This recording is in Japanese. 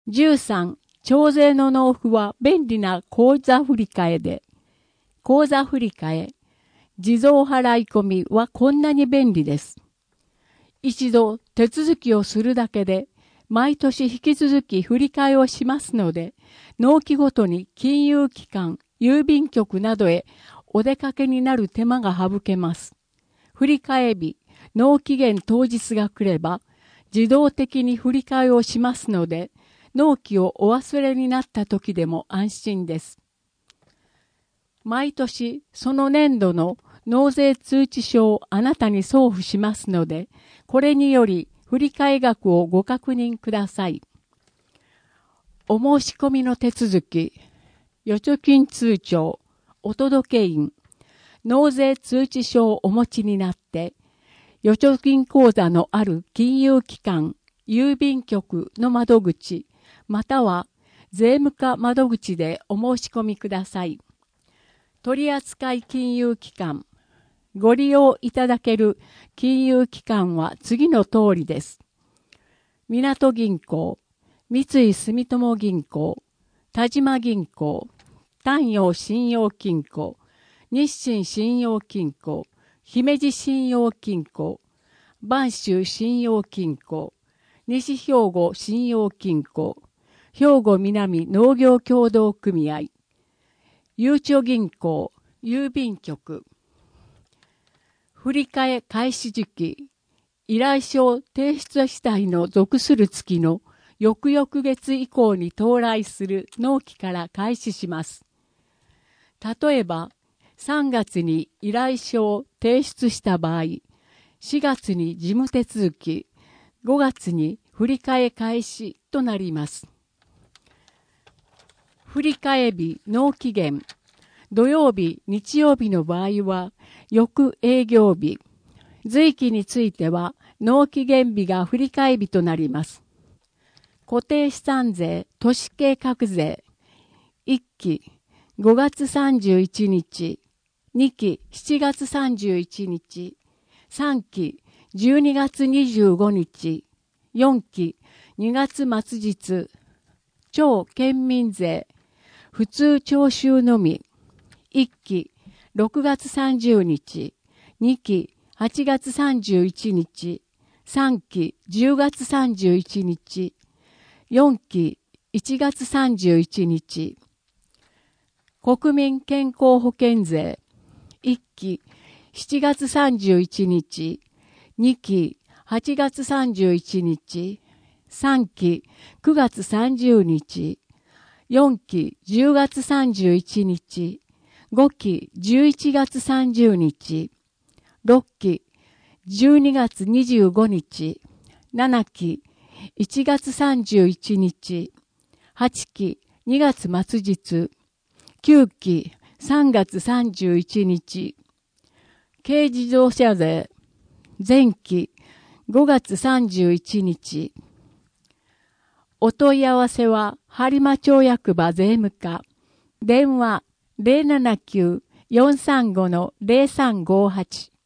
13、徴税の納付は便利な口座振替で。口座振替、自動払い込みはこんなに便利です。一度手続きをするだけで、毎年引き続き振り替えをしますので、納期ごとに金融機関、郵便局などへお出かけになる手間が省けます。振り替え日、納期限当日が来れば、自動的に振り替えをしますので、納期をお忘れになった時でも安心です。毎年その年度の納税通知書をあなたに送付しますので、これにより振替額をご確認ください。お申し込みの手続き、預貯金通帳、お届け印、納税通知書をお持ちになって、預貯金口座のある金融機関、郵便局の窓口、または税務課窓口でお申し込みください。取扱金融機関、ご利用いただける金融機関は次の通りです。港銀行、三井住友銀行、田島銀行、丹陽信用金庫、日清信用金庫、姫路信用金庫、播州信用金庫、西兵庫信用金庫、兵庫南農業協同組合、ゆうちょ銀行、郵便局、振替開始時期、依頼書を提出次第の属する月の翌々月以降に到来する納期から開始します。例えば、3月に依頼書を提出した場合、4月に事務手続き、5月に振替開始となります。振替日、納期限、土曜日、日曜日の場合は、翌営業日、随期については、納期限日が振替日となります。固定資産税、都市計画税、1期、5月31日、2期、7月31日、3期、12月25日、4期、2月末日、超県民税、普通徴収のみ、1期、6月30日、2期、8月31日、3期、10月31日、4期、1月31日、国民健康保険税、1期、7月31日、2期、8月31日、3期、9月30日、4期、10月31日、5期、11月30日、6期、12月25日、7期、1月31日、8期、2月末日、9期、3月31日、軽自動車税、前期、5月31日、お問い合わせは、播磨町役場税務課、電話 079-435-0358